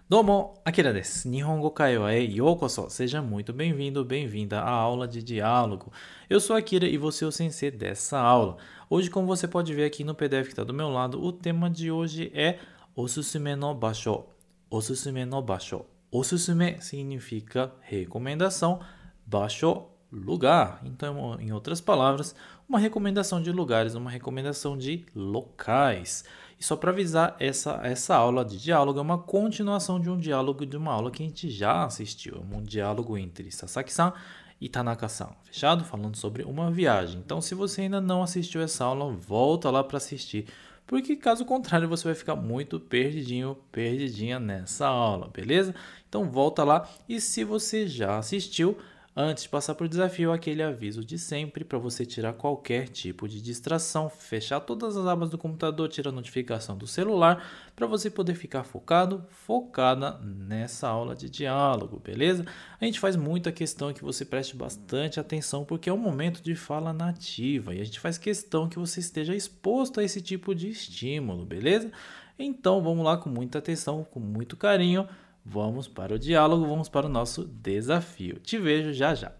どうも、アキラです。日本語会話へようこそ. Seja muito bem-vindo, bem-vinda à aula de diálogo. Eu sou Akira e vou ser o sensei dessa aula. Hoje, como você pode ver aqui no PDF que está do meu lado, o tema de hoje é Osusume no basho. Osusume no basho. Osusume significa recomendação, basho, lugar. Então, em outras palavras, uma recomendação de lugares, uma recomendação de locais. E só para avisar, essa aula de diálogo é uma continuação de um diálogo de uma aula que a gente já assistiu. É um diálogo entre Sasaki-san e Tanaka-san, fechado? Falando sobre uma viagem. Então, se você ainda não assistiu essa aula, volta lá para assistir. Porque caso contrário, você vai ficar muito perdidinho, perdidinha nessa aula, beleza? Então, volta lá. E se você já assistiu, antes de passar para o desafio, aquele aviso de sempre para você tirar qualquer tipo de distração, fechar todas as abas do computador, tirar a notificação do celular, para você poder ficar focado, focada nessa aula de diálogo, beleza? A gente faz muita questão que você preste bastante atenção, porque é um momento de fala nativa e a gente faz questão que você esteja exposto a esse tipo de estímulo, beleza? Então vamos lá com muita atenção, com muito carinho. Vamos para o diálogo, vamos para o nosso desafio. Te vejo já já.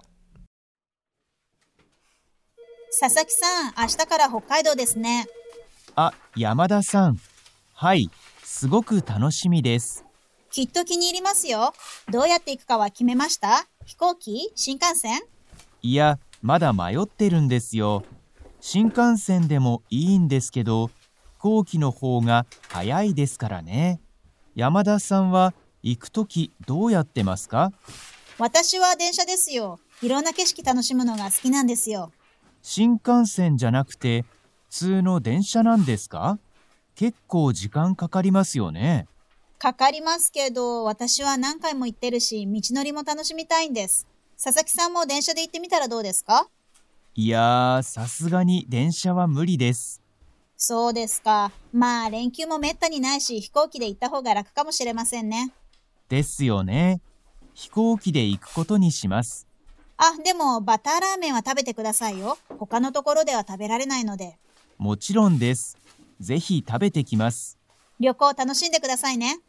佐々木さん、明日から北海道ですね。 山田さん。はい、すごく楽しみです。 きっと気に入りますよ。どうやって行くかは決めました？飛行機？新幹線？ いや、まだ迷ってるんですよ。新幹線でもいいんですけど、飛行機の方が早いですからね。山田さんは行くときどうやってますか？ 私は電車ですよ。いろんな景色楽しむのが好きなんですよ。 新幹線じゃなくて普通の電車なんですか？結構時間かかりますよね。 かかりますけど、私は何回も行ってるし、道のりも楽しみたいんです。佐々木さんも電車で行ってみたらどうですか？ いやー、さすがに電車は無理です。 そうですか。まあ連休もめったにないし、飛行機で行った方が楽かもしれませんね。 ですよね。飛行機で行くことにします。 でもバターラーメンは食べてくださいよ。他のところでは食べられないので。 もちろんです。ぜひ食べてきます。 旅行楽しんでくださいね。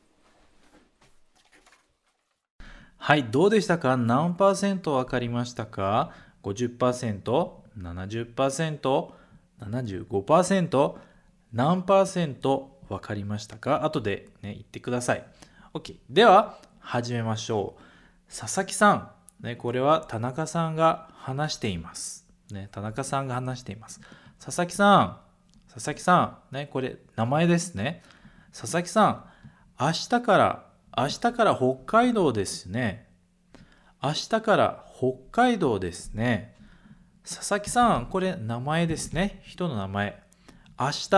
はい、どうでしたか？何%わかりましたか？ 50%、70%、75%、何%わかりましたか？後でね、言ってください。OK。では、始めましょう。佐々木さん。ね、これは田中さんが話しています。ね、田中さんが話しています。佐々木さん。ね、これ名前ですね。佐々木さん。明日から北海道ですね。明日から北海道ですね。佐々木さん、これ名前ですね。人の名前。明日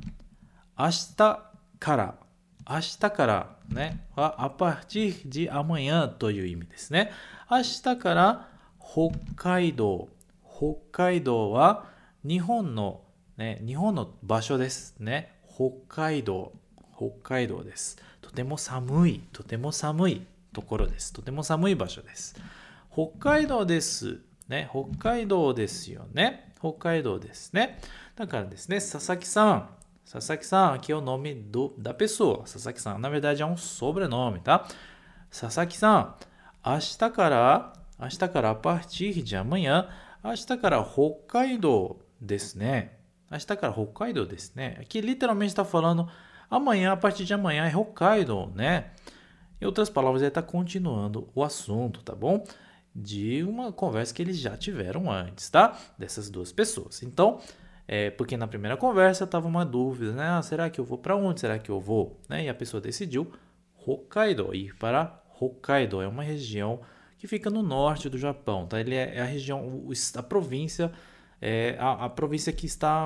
からね、はa partir de amanhã という意味ですね。明日から北海道は日本の場所ですね。北海道です。とても寒いところです。とても寒い場所です。北海道です。ね、北海道ですよね。北海道ですね。だからですね、佐々木さん、aqui é o nome da pessoa. 佐々木さん、na verdade é um sobrenome, tá? 佐々木さん、明日からa partir de amanhã, 明日から北海道ですね。明日から北海道ですね。Aqui literalmente está falando amanhã, a partir de amanhã é Hokkaido, né? Em outras palavras, ele está continuando o assunto, tá bom? De uma conversa que eles já tiveram antes, tá? Dessas duas pessoas. Então, porque na primeira conversa estava uma dúvida, né? Será que eu vou para onde? Será que eu vou? Né? E a pessoa decidiu Hokkaido, ir para Hokkaido. É uma região que fica no norte do Japão, tá? Ele é a região, a província, a província que está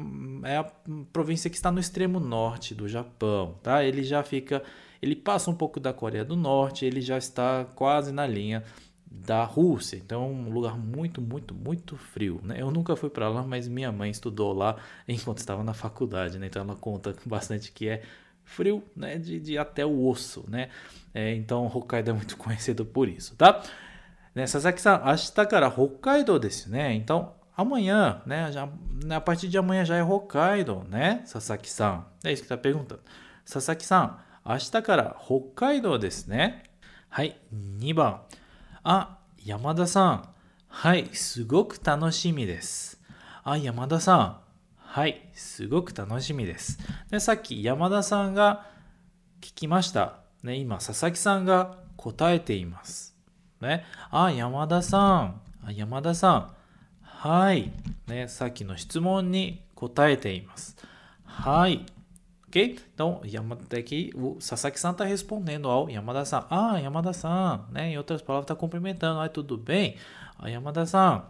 no extremo norte do Japão, tá? Ele passa um pouco da Coreia do Norte, ele já está quase na linha da Rússia, então é um lugar muito, muito, muito frio, né? Eu nunca fui para lá, mas minha mãe estudou lá enquanto estava na faculdade, né? Então ela conta bastante que é frio, né? De até o osso, né? Então Hokkaido é muito conhecido por isso, tá? Né, Sasaki-san, 明日から北海道ですね. Então amanhã, né? A partir de amanhã já é Hokkaido, né? Sasaki-san, é isso que está perguntando. Sasaki-san, 明日から北海道ですね。はい、2番。山田さん。はい、すごく楽しみです。山田さん。はい、すごく楽しみです。で、さっき山田さんが聞きました。ね、今、佐々木さんが答えています。ね、山田さん。山田さん。はい、ね。さっきの質問に答えています。はい。Ok? Então, aqui o Sasaki-san está respondendo ao Yamada-san. Yamada-san, né? Em outras palavras, está cumprimentando. Tudo bem? Yamada-san.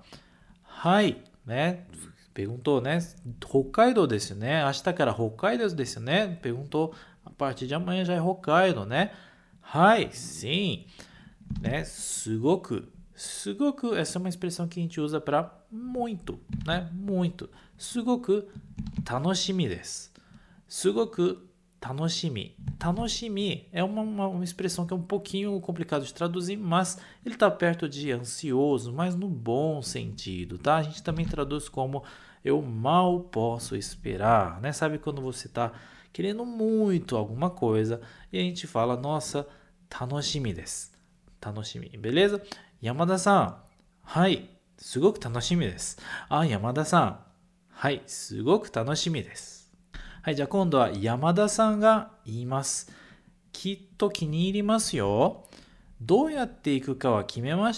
Hai, né? Perguntou, né? Hokkaido desu, né? Ashita kara Hokkaido desu, né? Perguntou, a partir de amanhã já é Hokkaido, né? Hai, sim. Né? Sugoku. Sugoku, essa é uma expressão que a gente usa para muito, né? Muito. Sugoku tanoshimi desu. すごく楽しみ. 楽しみ é uma expressão que é um pouquinho complicado de traduzir, mas ele está perto de ansioso, mas no bom sentido, tá? A gente também traduz como eu mal posso esperar, né? Sabe quando você está querendo muito alguma coisa e a gente fala, nossa, 楽しみです. 楽しみ, beleza? 山田さん、はい、すごく楽しみです。山田さん、はい、すごく楽しみです。はい、じゃあ今度は山田さんが言います。きっと気に入りますよ。どうやって行くかは決めました？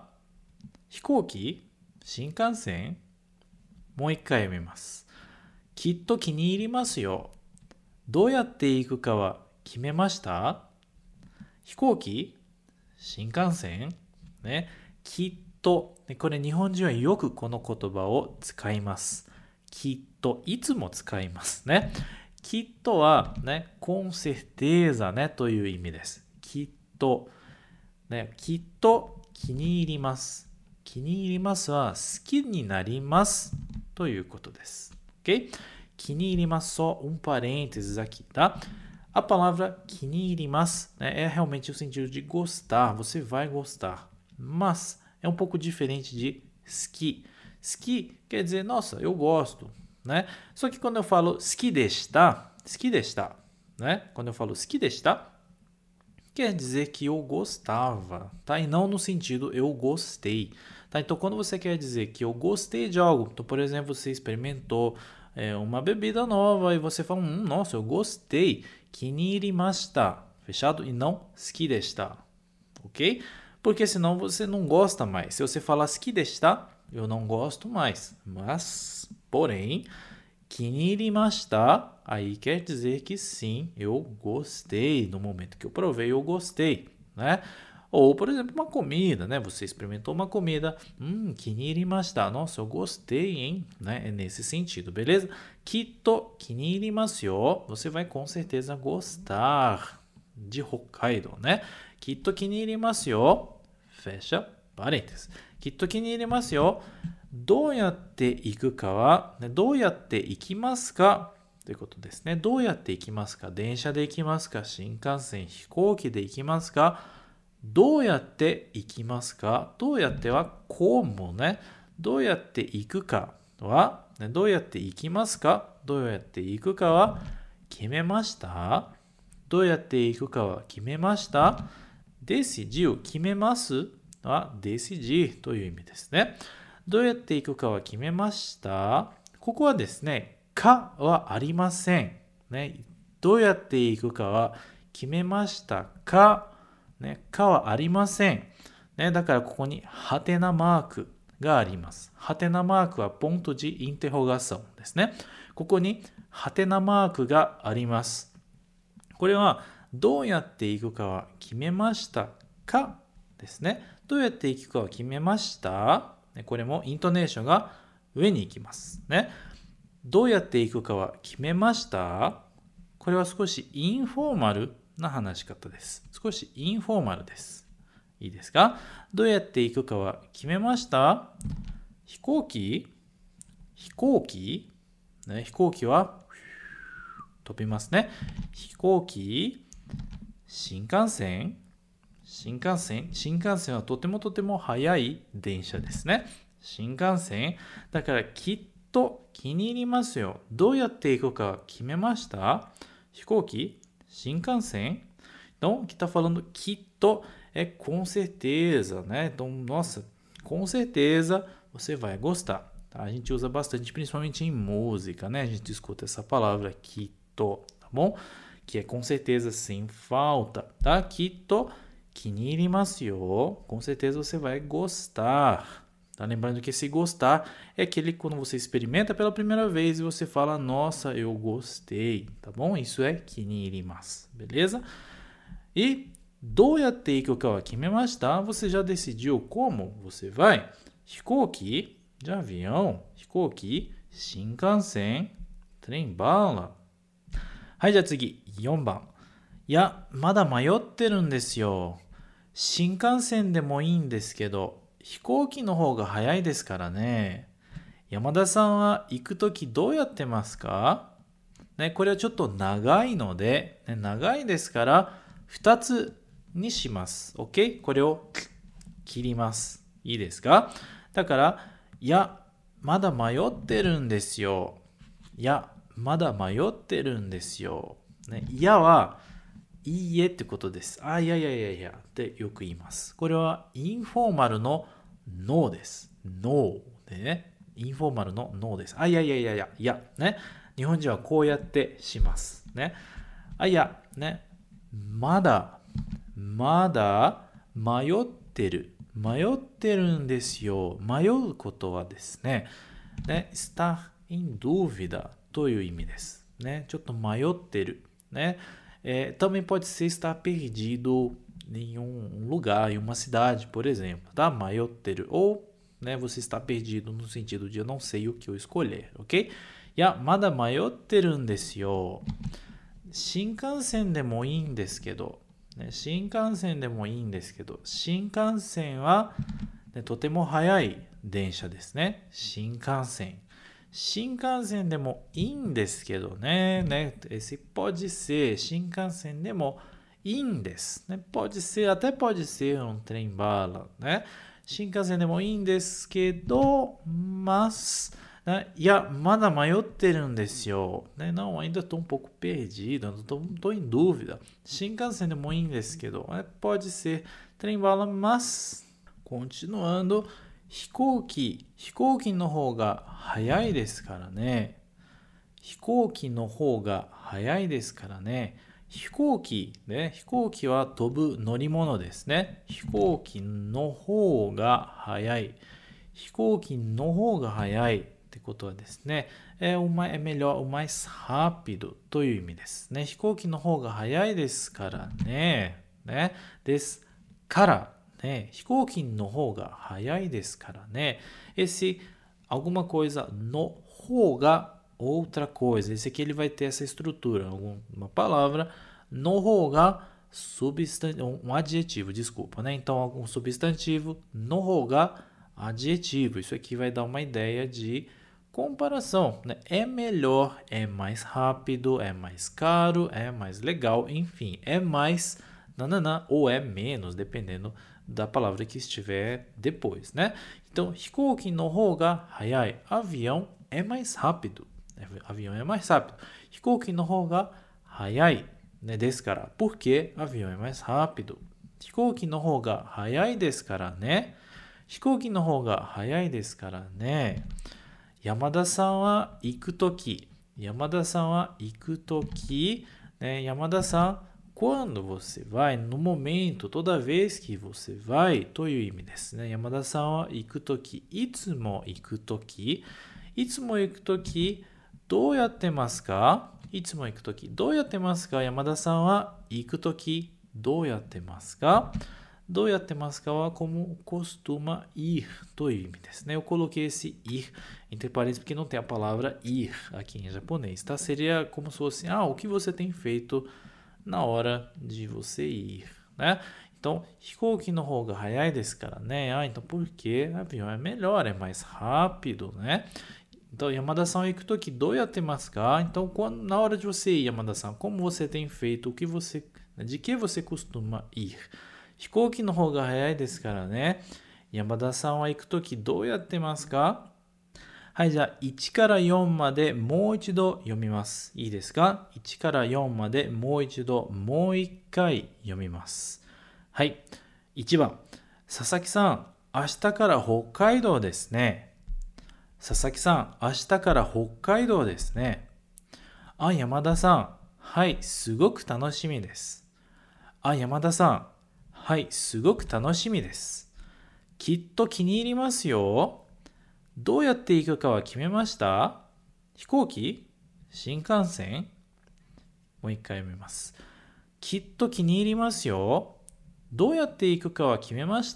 飛行機？新幹線？もう一回読みます。きっと気に入りますよ。どうやって行くかは決めました？飛行機？新幹線？ね、きっと。これ日本人はよくこの言葉を使います。きっといつも使いますね。きっとはね、com certeza ねという意味です。きっと、ね、きっと気に入ります。気に入りますは好きになりますということです。Ok? 気に入ります, só parênteses aqui, tá? A palavra 気に入ります né, é realmente o sentido de gostar, você vai gostar. Mas é um pouco diferente de 好き. 好き quer dizer, nossa, eu gosto, né? Só que quando eu falo 好きでした, né? Quando eu falo 好きでした, quer dizer que eu gostava, tá? E não no sentido eu gostei, tá? Então, quando você quer dizer que eu gostei de algo, então, por exemplo, você experimentou uma bebida nova e você fala, nossa, eu gostei, 気に入りました, fechado? E não 好きでした, ok? Porque senão você não gosta mais. Se você falar 好きでした, eu não gosto mais. Mas, porém, 気に入りました, aí quer dizer que sim, eu gostei. No momento que eu provei, eu gostei, né? Ou, por exemplo, uma comida, né? Você experimentou uma comida, 気に入りました. Nossa, eu gostei, hein? Né? É nesse sentido, beleza? きっと気に入りますよ. Você vai com certeza gostar de Hokkaido, né? きっと気に入りますよ. Fecha parênteses. きっと気に入りますよ。どうやって行くかは、どうやって行きますかということですね。どうやって行きますか？電車で行きますか？新幹線、飛行機で行きますか？どうやって行きますか？どうやってはcomoね。どうやって行くかは、どうやって行きますか？どうやって行くかは決めました？どうやって行くかは決めました？decidiu 決めますは decidir という意味ですね。どうやって行くかは決めました？ここはですね、かはありません。ね、どうやって行くかは決めましたか？ね、かはありません。ね、だからここにハテナマークがあります。ハテナマークはponto de interrogaçãoですね。ここにハテナマークがあります。これはどうやって行くかは決めましたかですね。どうやって行くかは決めました？これもイントネーションが上に行きますね。どうやって行くかは決めました？これは少しインフォーマルな話し方です。少しインフォーマルです。いいですか？どうやって行くかは決めました？飛行機？飛行機？ね、飛行機は飛びますね。飛行機？新幹線？新幹線はとても速い電車ですね。新幹線だからきっと気に入りますよ。どうやって行くか決めました？飛行機？ Shinkansen. Então, aqui está falando kito é com certeza, né? Então, nossa, com certeza você vai gostar. Tá? A gente usa bastante, principalmente em música, né? A gente escuta essa palavra kito, tá bom? Que é com certeza, sem falta, tá? Kito kinirimasu yo. Com certeza você vai gostar. Tá? Lembrando que esse gostar é aquele quando você experimenta pela primeira vez e você fala, nossa, eu gostei, tá bom? Isso é kinirimasu, beleza? E doyatte ikuka wa kimemashita? Você já decidiu como você vai? Hikouki, de avião. Hikouki, shinkansen, trem-bala. はい、じゃあ次、4番。いや、まだ迷ってるんですよ。新幹線でもいいんですけど、飛行機の方が早いですからね。山田さんは行くときどうやってますか？ね、これはちょっと長いので、ね、長いですから2つにします。OK？ これを切ります。いいですか？だから、いや、まだ迷ってるんですよ。いや、まだ迷ってるんですよ。ね、いやはいいえってことです。あ、いやいやいやいやってよく言います。これはインフォーマルのノーです。ノーでね。インフォーマルのノーです。あ、いやいやいやいや、いや、ね。日本人はこうやってします。ね。あ、いや、ね。まだ迷ってるんですよ。迷うことはですね、está em dúvida という意味です。ね、ちょっと迷ってる。ね。Também pode ser estar perdido em um lugar, em uma cidade, por exemplo. Tá? Maioteru. Ou, né, você está perdido no sentido de eu não sei o que eu escolher, ok? Ya, mada maioteru n desu yo. Shinkansen de mo ii n desu kedo. Shinkansen de mo ii n desu kedo. Shinkansen wa, né, totemo hayai densha desu ne. Shinkansen. Shinkansen de mo ii n desu kedo, né? Esse pode ser. Shinkansen de mo ii n desu, né? Pode ser, até pode ser um trem-bala, né? Shinkansen de mo ii n desu kedo, mas... Ya, mada maioteru n desu yo. Não, ainda estou um pouco perdido, estou em dúvida. Shinkansen de mo ii n desu kedo. Pode ser trem-bala, mas... Continuando... 飛行機の方が早いですからね。飛行機の方が早いですからね。飛行機は飛ぶ乗り物ですね。飛行機の方が早い。飛行機の方が早いってことはですね、melhor, o mais rápido という意味ですね。飛行機の方が早いですからね。ですから。飛行機の方が早いですからね。Esse alguma coisa no 方が outra coisa. Esse aqui ele vai ter essa estrutura. Uma palavra no 方がum adjetivo, desculpa, né? Então, algum substantivo no 方が adjetivo. Isso aqui vai dar uma ideia de comparação, né? É melhor, é mais rápido, é mais caro, é mais legal, enfim, é mais ou é menos, dependendo da palavra que estiver depois, né? Então, 飛行機の方が早い。Avião é mais rápido. Avião é mais rápido. 飛行機の方が早い。ね、ですから。Porque avião é mais rápido. 飛行機の方が早いですからね。飛行機の方が早いですからね。山田さんは行くとき。山田さん、quando você vai, no momento, toda vez que você vai, という意味ですね。山田さんは行くとき、いつも行くとき、どうやってますか？いつも行くとき、どうやってますか？山田さんは行くとき、どうやってますか？どうやってますかは como costuma ir という意味ですね。Eu coloquei esse ir entre parênteses porque não tem a palavra ir aqui em japonês, tá? Seria como se fosse, o que você tem feito na hora de você ir, né? Então, 飛行機の方が早いですからね。Então, porque avião é melhor, é mais rápido, né? Então, Yamada-san行くときどうやってますか? Então, na hora de você ir, Yamada-san, como você tem feito, de que você costuma ir? 飛行機の方が早いですからね。山田さんは行くときどうやってますか? はい、じゃあ1から4までもう一度読みます。いいですか？ 1 から4までもう一度、もう一回読みます。はい。1番。佐々木さん、明日から北海道ですね。佐々木さん、明日から北海道ですね。あ、山田さん。はい、すごく楽しみです。あ、山田さん。はい、すごく楽しみです。きっと気に入りますよ。どうやって行くかは決めました？飛行機？新幹線？もう一回読みます。きっと気に入りますよ。どうやって行くかは決めました？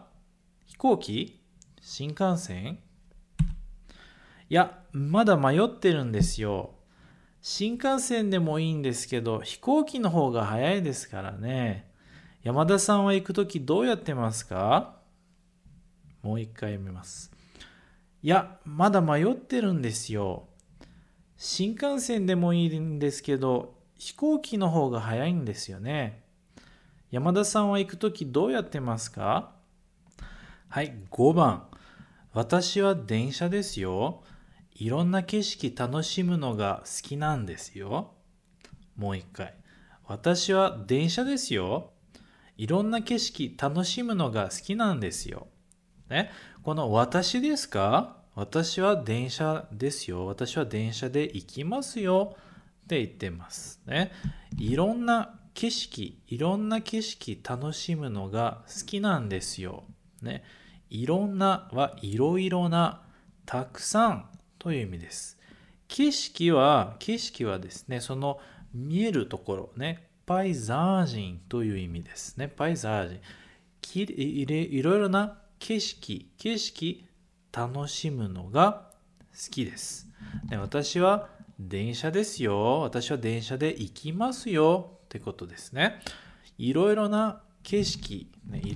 飛行機？新幹線？いや、まだ迷ってるんですよ。新幹線でもいいんですけど、飛行機の方が早いですからね。山田さんは行くときどうやってますか？もう一回読みます。いや、まだ迷ってるんですよ。新幹線でもいいんですけど、飛行機の方が早いんですよね。山田さんは行くときどうやってますか？はい、5番。私は電車ですよ。いろんな景色楽しむのが好きなんですよ。もう一回。私は電車ですよ。いろんな景色楽しむのが好きなんですよ。ね、この私ですか？私は電車ですよ。私は電車で行きますよって言ってますね。いろんな景色楽しむのが好きなんですよ。ね、いろんなはいろいろな、たくさんという意味です。景色はですね、その見えるところね、パイザージンという意味ですね。パイザージン。いろいろな景色楽しむのが好きです。私は電車ですよ。私は電車で行きますよってことですね。いろいろな景色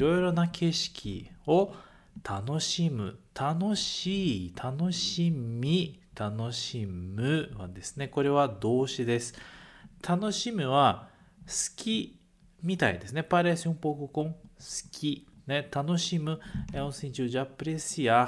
を楽しむ、楽しむはですね、これは動詞です。楽しむは好きみたいですね。parece um pouco com 好き。ね、楽しむ、é um sentido de apreciar,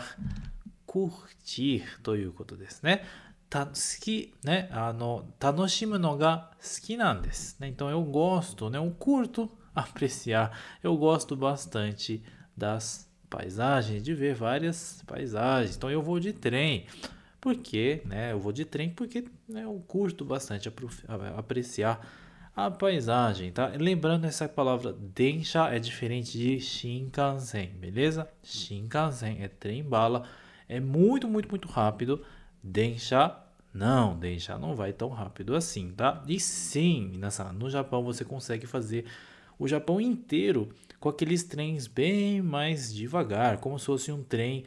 curtir ということですね。好き、ね、楽しむのが好きなんです。Então eu gosto, né, eu curto apreciar, eu gosto bastante das paisagens, de ver várias paisagens. Então eu vou de trem. Por quê? Né? Eu vou de trem porque, né, eu curto bastante apreciar a paisagem, tá? Lembrando, essa palavra densha é diferente de Shinkansen, beleza? Shinkansen é trem-bala, é muito, muito, muito rápido. Densha não vai tão rápido assim, tá? E sim, minasan, no Japão você consegue fazer o Japão inteiro com aqueles trens bem mais devagar, como se fosse um trem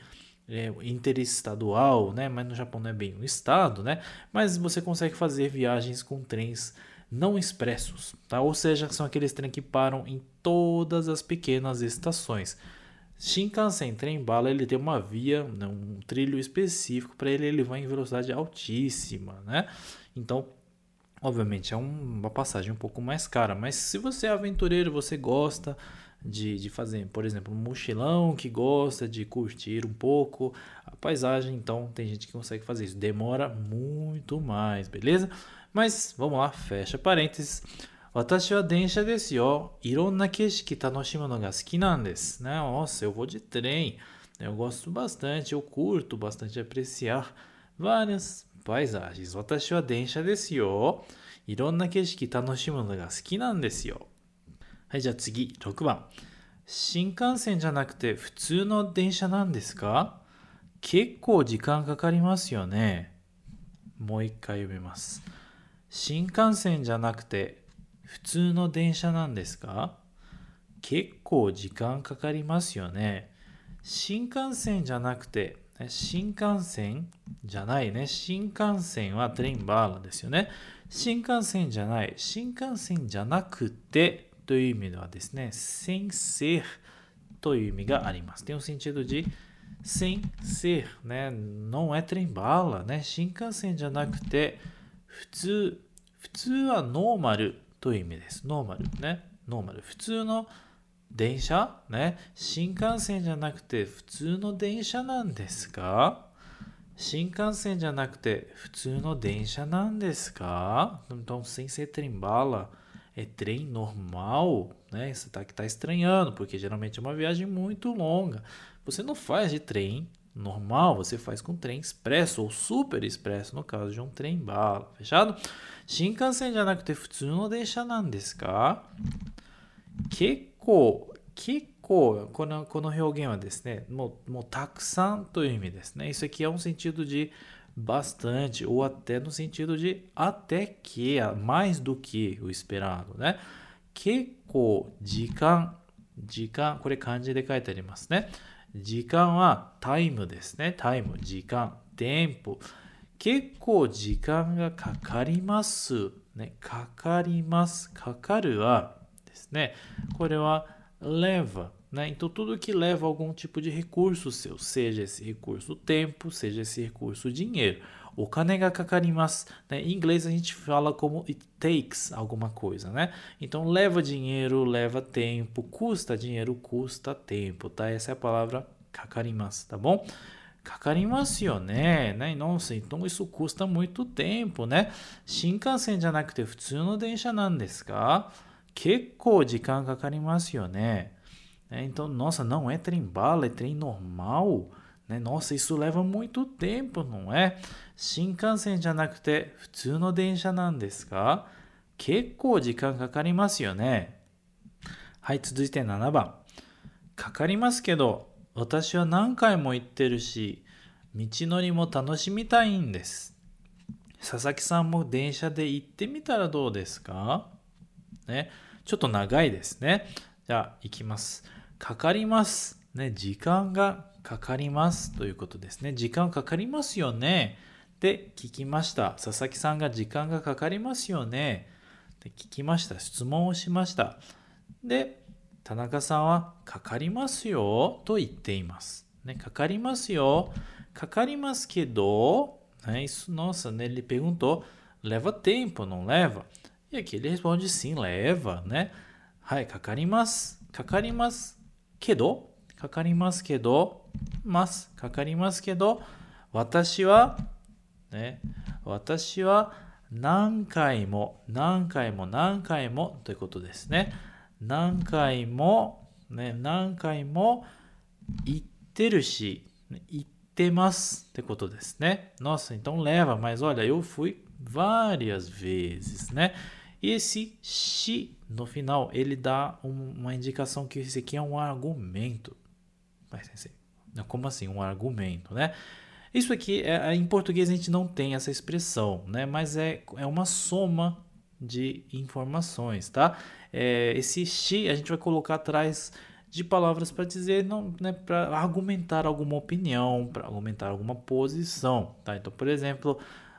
interestadual, né? Mas no Japão não é bem um estado, né? Mas você consegue fazer viagens com trens não expressos, tá? Ou seja, são aqueles trens que param em todas as pequenas estações. Shinkansen, trem-bala, ele tem uma via, né, um trilho específico para ele vai em velocidade altíssima, né? Então, obviamente, é uma passagem um pouco mais cara, mas se você é aventureiro, você gosta de fazer, por exemplo, um mochilão, que gosta de curtir um pouco a paisagem, então tem gente que consegue fazer isso. Demora muito mais, beleza? Mas vamos lá, fecha parênteses. 私は電車ですよ。いろんな景色楽しむのが好きなんです。Né? Nossa, eu vou de trem. Eu gosto bastante, eu curto bastante apreciar várias paisagens. 私は電車ですよ。いろんな景色楽しむのが好きなんですよ。はい、じゃあ次、6番。新幹線じゃなくて普通の電車なんですか？結構時間かかりますよね。もう一回読みます。新幹線じゃなくて普通の電車なんですか？結構時間かかりますよね。新幹線じゃなくて、新幹線じゃないね。新幹線はトレインバーラですよね。新幹線じゃない。新幹線じゃなくてという意味ではですね、sem ser という意味があります。Tem um sentido de sem ser, né? Não é trem-bala, né? 新幹線じゃなくて普通はノーマルという意味です。ノーマルね。ノーマル。普通の電車ね。新幹線じゃなくて普通の電車なんですか？ 新幹線じゃなくて普通の電車なんですか? Então, sem ser trem-bala, é trem normal, né? Você tá estranhando, porque geralmente é uma viagem muito longa. Você não faz de trem normal, você faz com trem expresso ou super expresso, no caso de um trem-bala. Fechado? 新幹線じゃなくて普通の電車なんですか? 結構、この表現はですね、もうたくさんという意味ですね。Isso aqui é um sentido de bastante, ou até no sentido de até que, mais do que o esperado, ね。結構、時間、これ漢字で書いてありますね。時間はタイムですね。タイム、時間、テンポ。結構時間がかかります。ね、かかります。かかるはですね。これはleva, né? Então, tudo que leva algum tipo de recurso seu, seja esse recurso tempo, seja esse recurso dinheiro. O kane ga kakarimasu, né? Em inglês a gente fala como it takes alguma coisa, né? Então, leva dinheiro, leva tempo, custa dinheiro, custa tempo, tá? Essa é a palavra kakarimasu, tá bom? Kakarimasu yo né? Nossa, então isso custa muito tempo, né? Shinkansen já nakute futsu no densha nan desu ka? 結構時間かかりますよね。Então, nossa, não é trem-bala, é trem normal. Né? Nossa, isso leva muito tempo, não é? 新幹線じゃなくて普通の電車なんですか? 結構時間かかりますよね。はい、続いて7番。かかりますけど、私は何回も行ってるし、道のりも楽しみたいんです。佐々木さんも電車で行ってみたらどうですか? ね、ちょっと長いですね。じゃあ、いきます。かかります。ね、時間がかかりますということですね。時間かかりますよね。で、聞きました。佐々木さんが時間がかかりますよね。で、聞きました。質問をしました。で、田中さんはかかりますよと言っています。ね、かかりますよ。かかりますけど、né, isso, nossa, né, ele perguntou, leva tempo, não leva? E aqui ele responde sim, leva, né? Hai, kakarimasu kedo, watashi wa, né? Watashi wa nankai mo, ということですね。何回も行ってるし、行ってますってことですね。Nossa, então leva, mas olha, eu fui várias vezes, né? E esse shi no final, ele dá uma indicação que esse aqui é um argumento. Mas, como assim um argumento, né? Isso aqui, em português a gente não tem essa expressão, né? Mas é uma soma de informações, tá? Esse shi a gente vai colocar atrás de palavras para dizer, não, né, para argumentar alguma opinião, para argumentar alguma posição, tá? Então, por exemplo,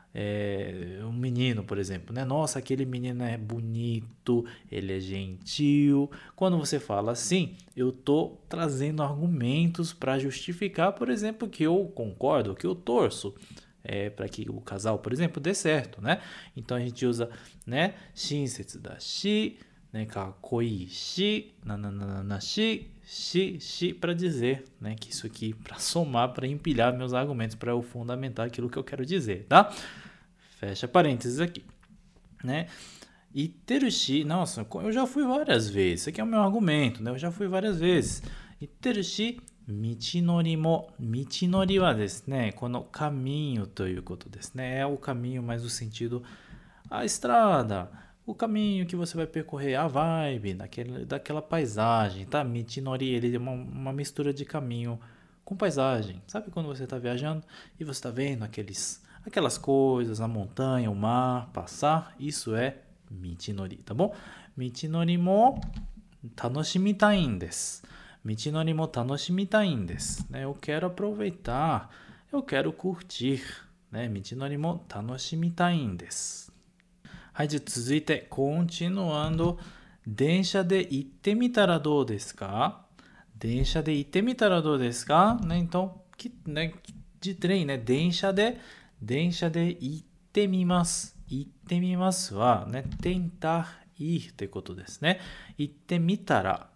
um menino, por exemplo, né? Nossa, aquele menino é bonito, ele é gentil. Quando você fala assim, eu tô trazendo argumentos para justificar, por exemplo, que eu concordo, que eu torço para que o casal, por exemplo, dê certo, né? Então a gente usa, né, shinsetsu da shi, né, kakoi shi, nananana shi, shi para dizer, né, que isso aqui para somar, para empilhar meus argumentos, para eu fundamentar aquilo que eu quero dizer, tá? Fecha parênteses aqui, né? Iterushi, nossa, eu já fui várias vezes. Isso aqui é o meu argumento, né? Eu já fui várias vezes. Iterushi, michinori mo. Michinori wa desu ne, kono caminho toいうことですね. É o caminho, mas o sentido a estrada, o caminho que você vai percorrer, a vibe daquela paisagem, tá? Michinori, ele é uma mistura de caminho com paisagem. Sabe quando você está viajando e você está vendo aquelas coisas, a montanha, o mar, passar? Isso é michinori, tá bom? Michinori mo tanoshimitai desu. Michinori mo tanoshimitai desu. Eu quero aproveitar, eu quero curtir, né? Michinori mo tanoshimitai desu. はい、じゃあ続いて、continuando. 電車で行ってみたらどうですか? 電車で行ってみたらどうですか? Né? Então, de trem, né? 電車で行ってみます。行ってみますは、ね、tentar ir ということですね。行ってみたら、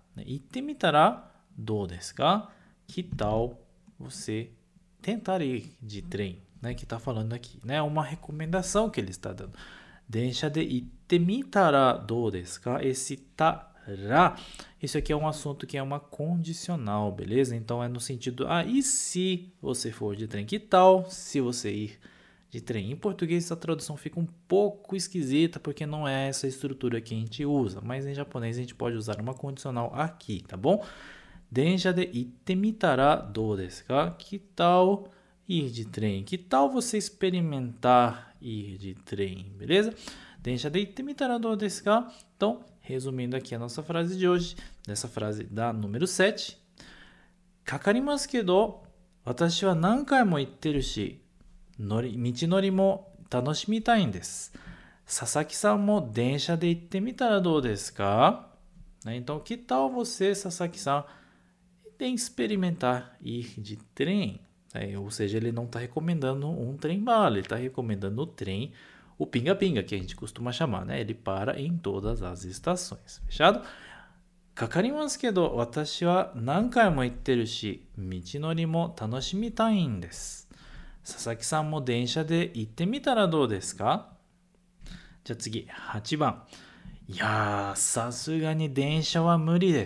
どうですか? Que tal você tentar ir de trem? né, que está falando aqui, né? Uma recomendação que ele está dando. Densha de itte mitara dou desu ka? Esse tará, isso aqui é um assunto que é uma condicional, beleza? Então é no sentido, e se você for de trem, que tal se você ir de trem? Em português essa tradução fica um pouco esquisita porque não é essa estrutura que a gente usa, mas em japonês a gente pode usar uma condicional aqui, tá bom? Densha de itte mitara dou desu ka? Que tal ir de trem? Que tal você experimentar ir de trem, beleza? Densha de itte mitara dou desu ka? Então, resumindo aqui a nossa frase de hoje, nessa frase da número 7. Kakarimasu kedo, watashi wa nankai mo itteru shi, michinori mo tanoshimitaiんです。Sasaki-san mo densha de itte mitara dou desu ka? Então, que tal você, Sasaki-san, experimentar ir de trem? Ou seja, ele não está recomendando um trem-bala, ele está recomendando o trem, o pinga-pinga, que a gente costuma chamar, né? Ele para em todas as estações. Fechado? Kakarimasu kedo, watashi wa nankai mo itteru shi, michinori mo tanoshimitaiんです。Sasaki-san mo densha de itte mitara dou desu ka? じゃあ次、8番。いやー、さすがに電車は無理です。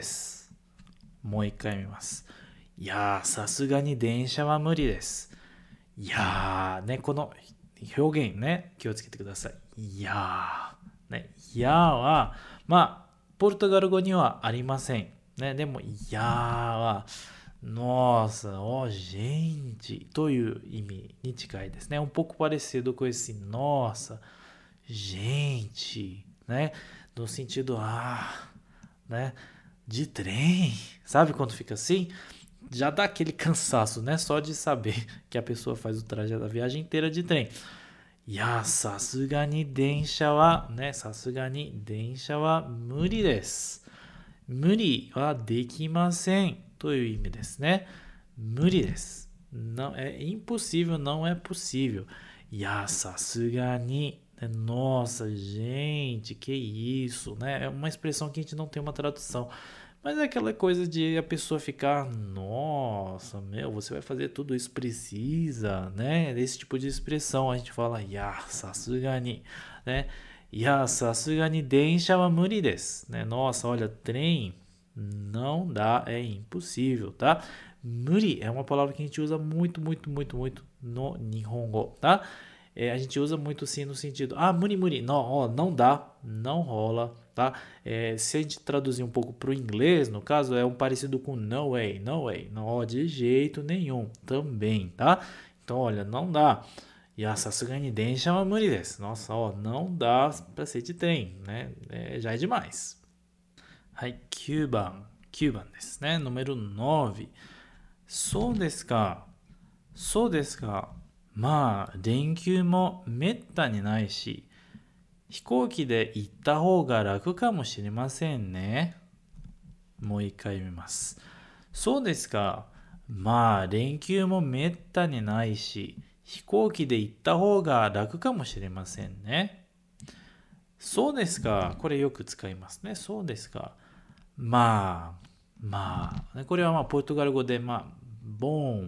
もう一回見ます。いやー、さすがに電車は無理です。いやー、ね、この表現ね、気をつけてください。いやー、ね、いやーは、ポルトガル語にはありません。ね、でも、いやーは、nossa, gente, という意味に近いですね。Um pouco parecido com esse nossa, gente, né? No sentido, né? De trem. Sabe quando fica assim? Já dá aquele cansaço, né? Só de saber que a pessoa faz o trajeto da viagem inteira de trem. いや、さすがに電車は、ね、さすがに電車は無理です。無理はできませんという意味ですね。無理です。Não, é impossível, não é possível. いや、さすがに。Nossa, gente, que isso, né? É uma expressão que a gente não tem uma tradução. Mas é aquela coisa de a pessoa ficar, nossa, você vai fazer tudo isso, precisa, né? Esse tipo de expressão a gente fala, ya, sasugani, né? Ya, sasugani densha wa muri desu, né? Nossa, olha, trem não dá, é impossível, tá? Muri é uma palavra que a gente usa muito no Nihongo, tá? A gente usa muito sim no sentido, muri, não dá, não rola, tá? Se a gente traduzir um pouco para o inglês, no caso, é um parecido com no way, não, de jeito nenhum, também, tá? Então, olha, não dá. E a sasugani densha wa muri desu. Nossa, não dá para ser de trem, né? Já é demais. はい、9番ですね。número 9。そうですか。連休もめったにないし、飛行機で行った方が楽かもしれませんね。もう一回見ます。そうですか。連休もめったにないし、飛行機で行った方が楽かもしれませんね。そうですか。これよく使いますね。そうですか。これはポルトガル語でbom,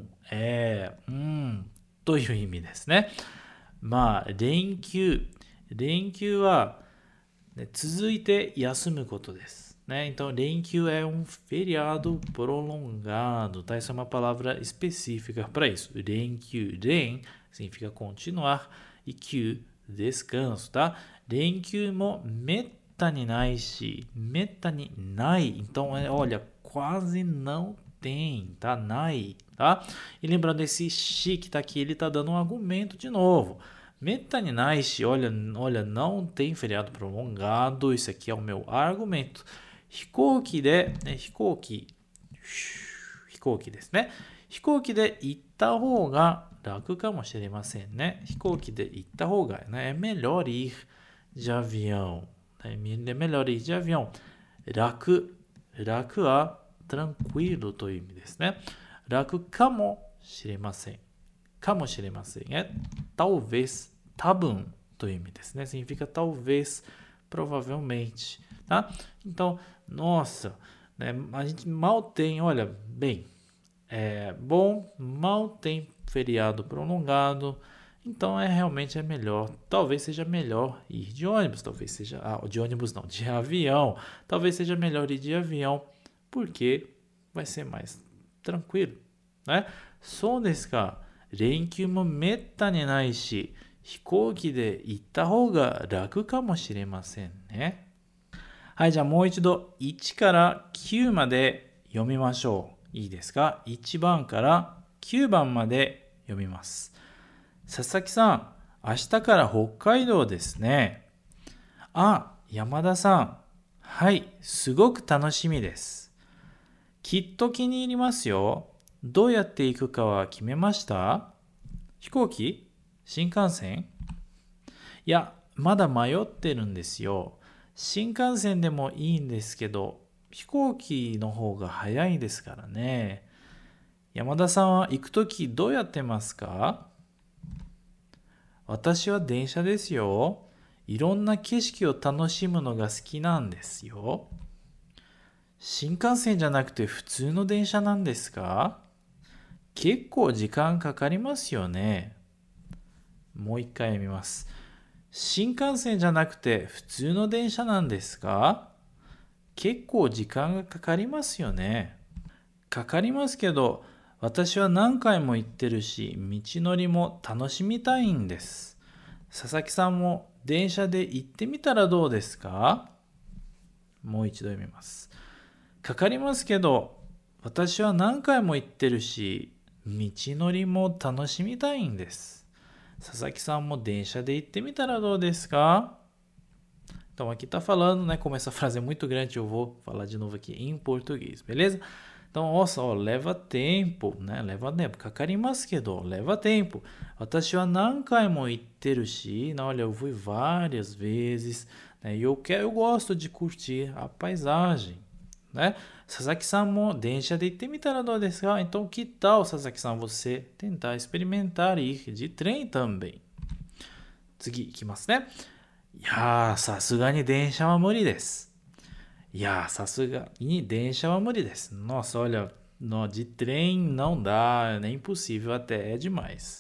という意味ですね。連休は、ね、続いて休むことです。Né? Então, 連休 é um feriado prolongado, tá? Isso é uma palavra específica para isso. 連休 ren significa continuar e kyu, descanso, tá? 連休もめったにないし、めったにない。Então, olha, quase não tem, tá? Nai, tá? E lembrando, esse shi que tá aqui, ele tá dando um argumento de novo. Metani naishi, olha, não tem feriado prolongado, isso aqui é o meu argumento. Hikouki de, hikouki desu né? Hikouki de itta hou ga raku kamoshimasen, né? Hikouki de itta hou ga, né? É melhor ir de avião, né? É melhor ir de avião. Raku wa tranquilo という意味ですね。楽かもしれません。かもしれません。talvez, 多分という意味ですね。Significa talvez, provavelmente, tá? Então, nossa, né? A gente mal tem, olha, bem, mal tem feriado prolongado, Então realmente é melhor, talvez seja melhor ir de ônibus, talvez seja, de ônibus não, de avião, talvez seja melhor ir de avião, porque vai ser mais tranquilo, né? そうですか。連休もめったにないし、飛行機で行った方が楽かもしれませんね。はい、じゃあもう一度1から9まで読みましょう。いいですか？ 1 番から9番まで読みます。佐々木さん、明日から北海道ですね。山田さん。はい、すごく楽しみです。きっと気に入りますよ。どうやって行くかは決めました？飛行機？新幹線？いや、まだ迷ってるんですよ。新幹線でもいいんですけど、飛行機の方が早いですからね。山田さんは行くときどうやってますか？私は電車ですよ。いろんな景色を楽しむのが好きなんですよ。新幹線じゃなくて普通の電車なんですか？結構時間かかりますよね。もう一回読みます。新幹線じゃなくて普通の電車なんですか？結構時間がかかりますよね。かかりますけど、私は何回も行ってるし、道のりも楽しみたいんです。佐々木さんも電車で行ってみたらどうですか？もう一度読みます。かかりますけど、私は何回も行ってるし、道のりも楽しみたいんです。佐々木さんも電車で行ってみたらどうですか? Então aqui está falando, né? Como essa frase é muito grande, eu vou falar de novo aqui em português, beleza? Então, nossa, leva tempo, né? Leva tempo. Kakarimasu kedo, leva tempo. Watashi wa nankai mo itteru shi, olha, eu fui várias vezes, né? E eu gosto de curtir a paisagem, né? Sasaki-san mo densha de itte mitara dou desu ka? Então, que tal, Sasaki-san, você tentar experimentar ir de trem também? 次いきますね。いやー、さすがに電車は無理です。いやー、さすがに電車は無理です。Nossa, olha, de trem não dá, é impossível até, é demais.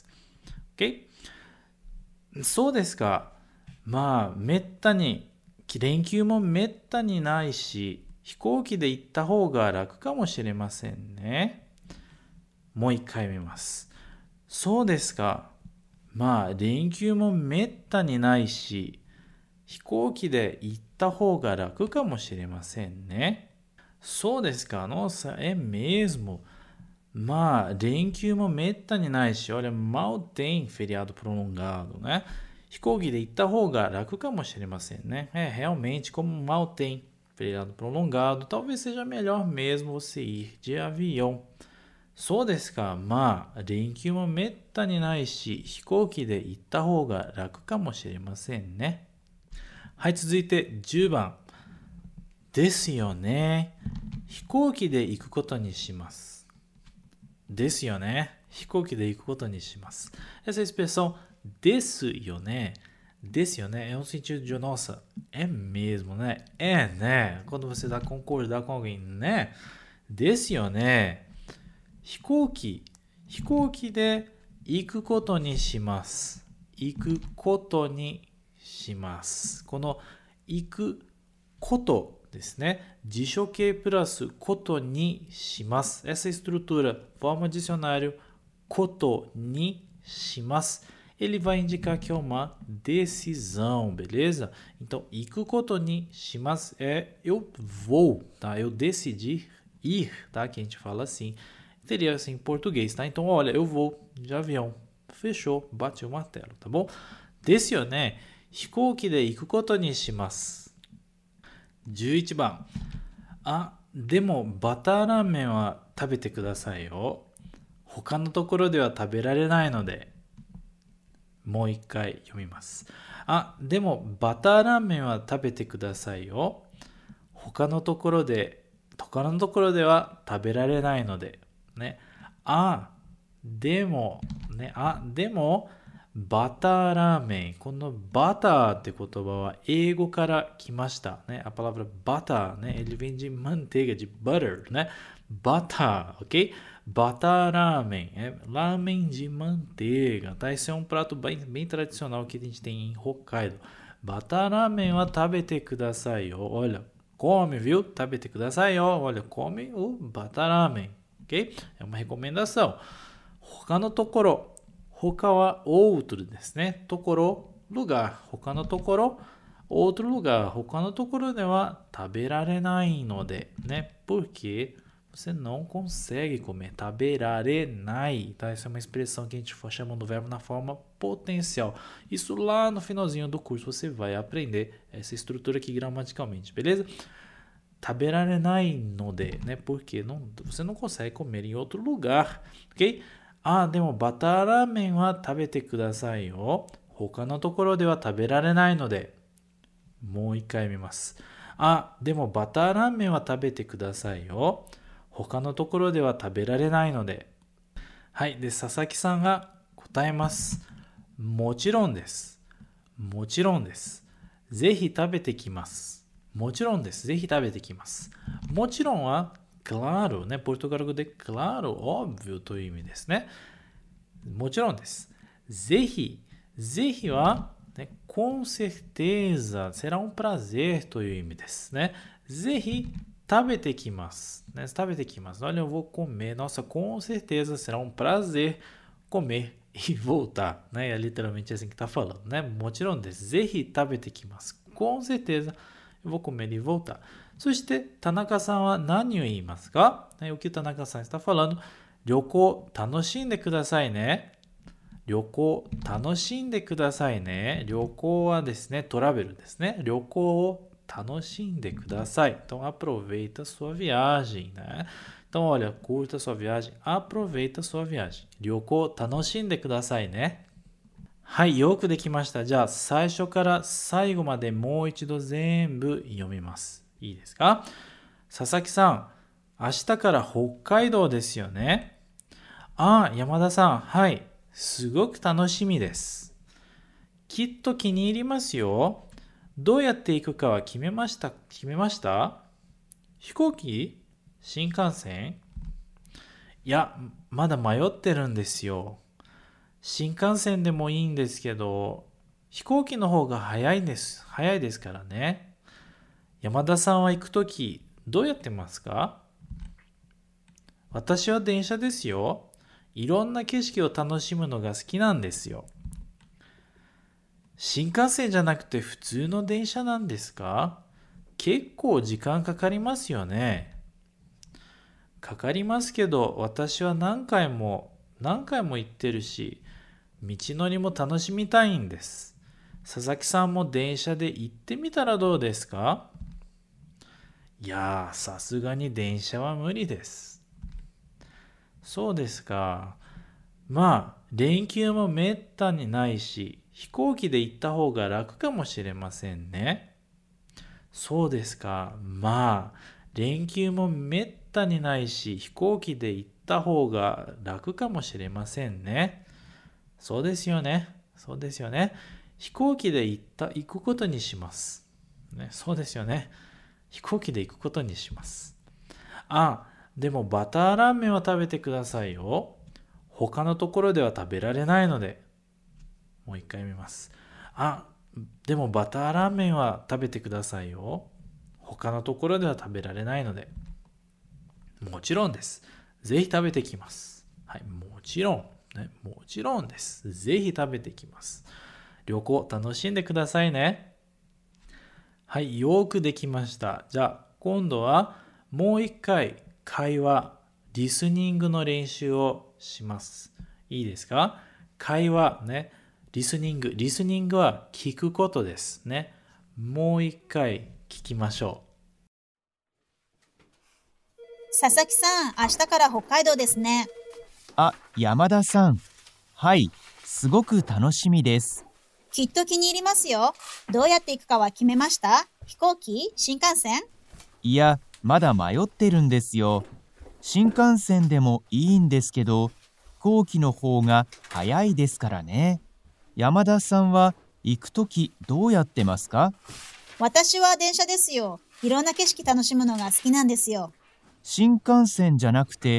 Ok? そうですか。まあ、めったに、連休もめったにないし、飛行機で行った方が楽かもしれませんね。もう一回見ます。そうですか。まあ、連休もめったにないし、飛行機で行った方が楽かもしれませんね。そうですか。Nossa, é mesmo. まあ、連休もめったにないし、olha, mal tem feriado prolongado, né? 飛行機で行った方が楽かもしれませんね。Realmente, como mal tem feriado prolongado, talvez seja melhor mesmo você ir de avião. そうですか。まあ、連休もめったにないし、飛行機で行った方が楽かもしれませんね。はい、続いて10番。ですよね。飛行機で行くことにします。ですよね。飛行機で行くことにします。Essa expressão ですよね。ですよねé um sentido de nossa, é mesmo, né? É, né? Quando você vai concordar com alguém, né? ですよね。飛行機で行くことにします。行くことにします。この行くことですね。辞書形プラスことにします。Essa estrutura, forma dicionário, ことにします。Ele vai indicar que é uma decisão, beleza? Então, 行くことにします é eu vou, tá? Eu decidi ir, tá? Que a gente fala assim. Teria assim em português, tá? Então, olha, eu vou de avião. Fechou, bati o martelo, tá bom? ですよね。飛行機で行くことにします。11番。でもバターラーメンは食べてくださいよ。他のところでは食べられないので。もう一回読みます。でもバターラーメンは食べてくださいよ。他のところでは食べられないので。ね。でも、バターラーメン。このバターって言葉は英語から来ました。ね。A palavra butter, né? Ele vem de manteiga, de butter, né? Butter, ok? Batata ramen, ramen de manteiga, tá? Esse é um prato bem tradicional que a gente tem em Hokkaido. Batata ramen wa tabete kudasai yo. Olha, come, viu? Tabete kudasai yo. Olha, come o batata ramen, ok? É uma recomendação. Hoka no tokoro. Hoka wa outro desu né? Tokoro, lugar. Hoka no tokoro, outro lugar. Hoka no tokoro de wa taberarenai node, né? Porque você não consegue comer. Taberarenai, tá? Essa é uma expressão que a gente chama do verbo na forma potencial. Isso lá no finalzinho do curso você vai aprender essa estrutura aqui gramaticalmente, beleza? Taberarenai node, né? Porque você não consegue comer em outro lugar, ok? Demo batata ramen wa tabete kudasai yo. Hoka no tokoro de wa taberarenai node. もう一回見ます。でもバターラーメンは食べてくださいよ。他のところでは食べられないので。はい。で、佐々木さんが答えます。もちろんです。もちろんです。ぜひ食べてきます。もちろんです。ぜひ食べてきます。もちろんは、claro ね。ポルトガル語で claro、óbvio という意味ですね。もちろんです。ぜひ。ぜひは、ね、com certeza será um prazer という意味ですね。ぜひ食べてきます。né? 食べてきます。Olha, eu vou comer. Nossa, com certeza será um prazer comer e voltar. Né? É literalmente assim que está falando. Né? もちろんです。ぜひ食べてきます。Com certeza eu vou comer e voltar. そして、田中さんは何を言いますか、ね、o que o Tanakaさん está falando? 旅行楽しんでくださいね。旅行楽しんでくださいね。旅行はですね、トラベルですね。旅行を楽しんでください。Então, aproveita sua viagem, né? Então, olha, curta sua viagem, aproveita sua viagem. 旅行楽しんでくださいね。はい、よくできました。じゃあ、最初から最後までもう一度全部読みます。いいですか？佐々木さん、明日から北海道ですよね。山田さん、はい、すごく楽しみです。きっと気に入りますよ。どうやって行くかは決めました？飛行機？新幹線？いや、まだ迷ってるんですよ。新幹線でもいいんですけど、飛行機の方が早いですからね。山田さんは行くとき、どうやってますか？私は電車ですよ。いろんな景色を楽しむのが好きなんですよ。新幹線じゃなくて普通の電車なんですか？結構時間かかりますよね。かかりますけど、私は何回も行ってるし、道のりも楽しみたいんです。佐々木さんも電車で行ってみたらどうですか？いやー、さすがに電車は無理です。そうですか。まあ、連休もめったにないし、飛行機で行った方が楽かもしれませんね。そうですか。まあ、連休もめったにないし、飛行機で行った方が楽かもしれませんね。そうですよね。飛行機で行くことにします。ね、そうですよね。飛行機で行くことにします。でもバターラーメンは食べてくださいよ。他のところでは食べられないので。もう一回見ます。でもバターラーメンは食べてくださいよ。他のところでは食べられないので。もちろんです。ぜひ食べてきます。はい、もちろん。ね、もちろんです。ぜひ食べてきます。旅行楽しんでくださいね。はい、よくできました。じゃあ、今度はもう一回会話、リスニングの練習をします。いいですか？会話ね。リスニングは聞くことですね。もう一回聞きましょう。 佐々木さん、明日から北海道ですね。 山田さん。はい、すごく楽しみです。 きっと気に入りますよ。どうやって行くかは決めました？飛行機？新幹線？ いや、まだ迷ってるんですよ。新幹線でもいいんですけど、飛行機の方が早いですからね。山田さんは行くときどうやってますか？ 私は電車ですよ。いろんな景色楽しむのが好きなんですよ。 新幹線じゃなくて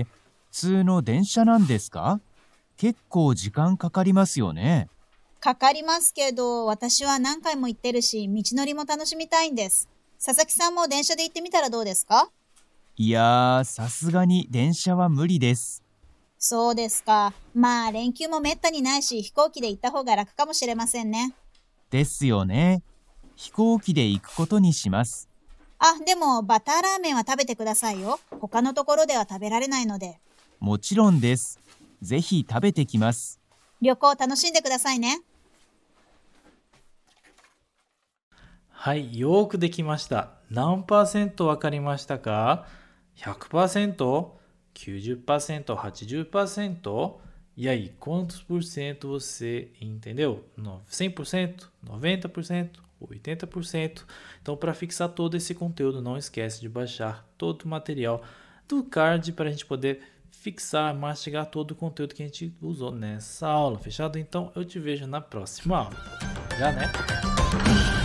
通の電車なんですか？結構時間かかりますよね。 かかりますけど、私は何回も行ってるし、道のりも楽しみたいんです。佐々木さんも電車で行ってみたらどうですか？ いやー、さすがに電車は無理です。 そうですか。まあ、連休もめったにないし、飛行機で行った方が楽かもしれませんね。 ですよね。飛行機で行くことにします。 あ、でも、バターラーメンは食べてくださいよ。他のところでは食べられないので。 もちろんです。ぜひ食べてきます。 旅行楽しんでくださいね。 はい、よくできました。何%わかりましたか？ 100%、90%、80%? E aí, quantos por cento você entendeu? 100%, 90%, 80%? Então, para fixar todo esse conteúdo, não esquece de baixar todo o material do card para a gente poder fixar, mastigar todo o conteúdo que a gente usou nessa aula. Fechado? Então, eu te vejo na próxima aula. Já, né?